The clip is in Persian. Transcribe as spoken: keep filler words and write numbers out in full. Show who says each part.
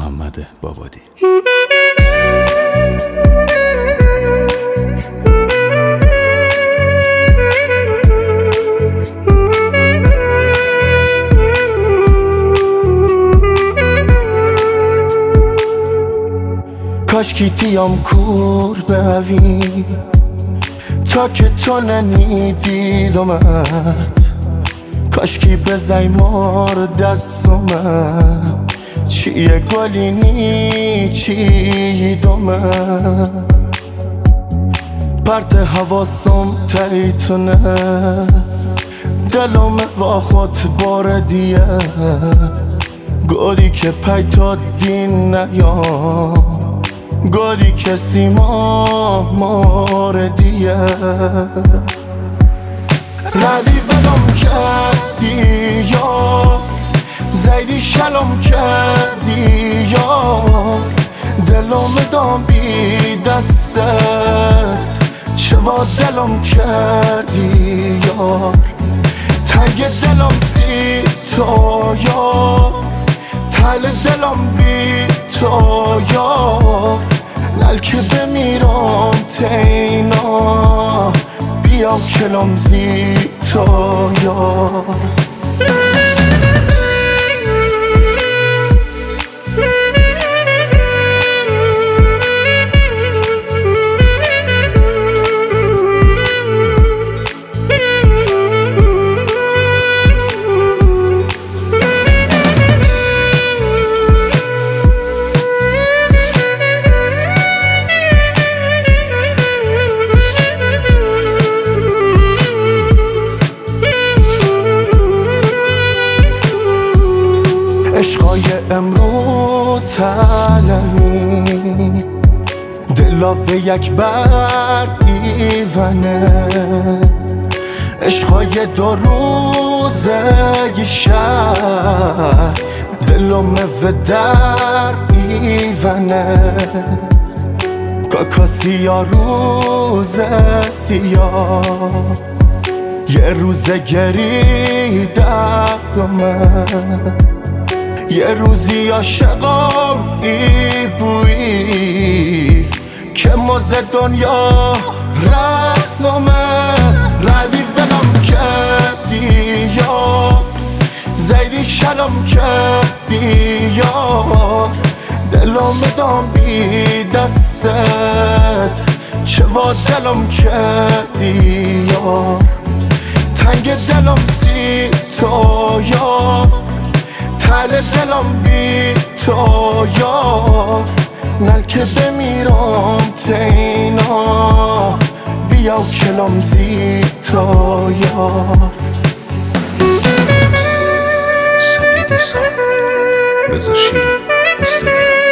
Speaker 1: محمد بابادی.
Speaker 2: کاش کی تیام کور بوی تا که تو ننیدیدمت، کاش کی بزای مار دستمت چیه گلینی چی دومت پرت حواسم تایتونه دلم و خود بار دیه گودی که پیتا دین نیام گودی کسی ما موردیه ردی ولم کردی یا زیدی شلم کردی یا دلم دام بی دستت چوا دلم کردی یار تنگ دلم سی تو یا تل دلم بی تو یا نل که بمیرم تینا بیام کلم زی تو یا عشقای امرو تلمی دلاوه یک برد ایونه عشقای دو روزه شهر دلم و درد ایونه کاکا سیا روزه سیا یه روزه گری دردمه یه روزی عاشقم ای بویی که مز دنیا رهنمه ردی ولم کردی یا زیدی شلم کردی یا دلم دام بی دستت چوا دلم کردی یا تنگ دلم سی تو یا تل دلم بی تو یا نل که بمیرم تینا بیا کلم زی تو یا
Speaker 1: سپیدی سام رضا شیری استادی.